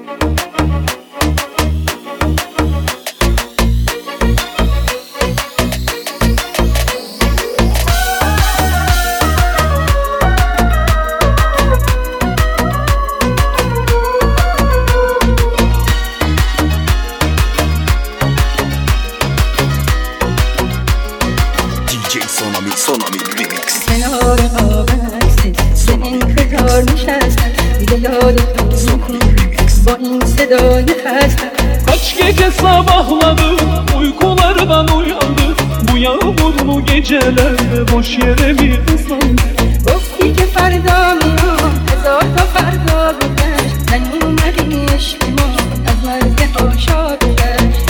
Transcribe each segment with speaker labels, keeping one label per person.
Speaker 1: Sonami remix.
Speaker 2: کنار آب هستی به انتظار نشستم دیگه یادتون با این صدای خستم.
Speaker 3: Kaç gece sabahladım, uykulardan uyandım. Bu yağmurlu gecelerde boş yere mi ıslandım?
Speaker 2: گفتی که فردا میام هزار تا فردا گذشت نیومدی عشق ما از مرگ هاشا گذشت.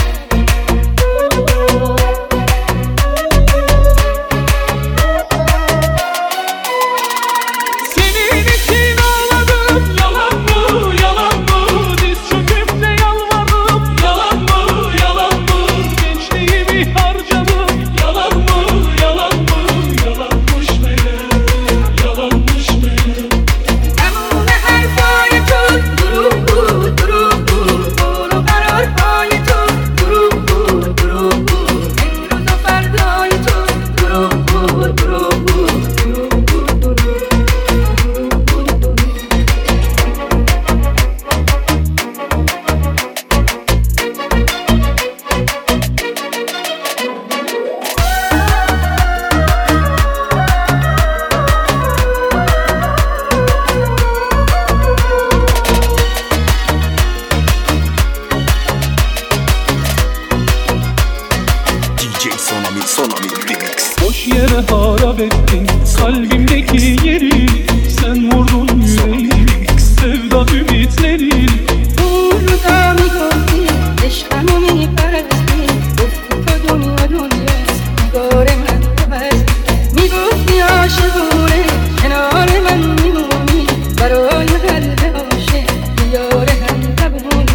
Speaker 1: Sonami remix.
Speaker 3: Boş yere harap ettin kalbimdeki yeri. Sen vurdun yüreği sevda ümitleri.
Speaker 2: burada میگفتی عشقمو میپرستی گفتی تو دنیا دنیاست نگار من تو هستی. میگفتی عاشقونه کنار من میمونی برای قلب عاشق دیار هم نبونی.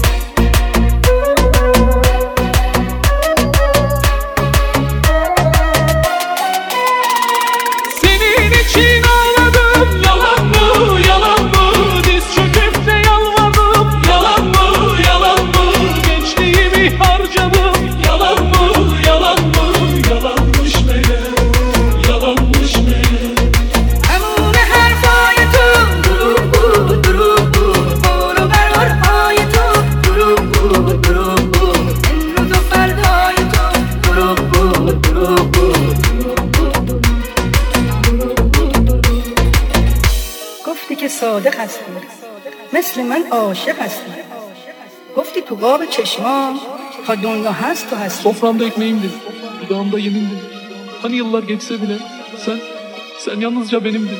Speaker 2: گفتی که صادق هستی مثل من عاشق هستی. گفتی تو قاب چشمام تا دنیا هست تو هستی.
Speaker 3: Soframda ekmeğimdin, dudağımda yemindin. Hani yıllar geçse bile sen yalnızca benimdin.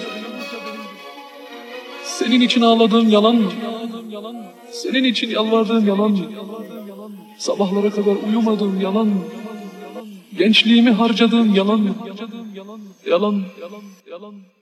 Speaker 3: Senin için ağladığım yalan mı? Senin için yalvardığım yalan mı? Sabahlara kadar uyumadığım yalan mı? Gençliğimi harcadığım yalan mı? Yalan.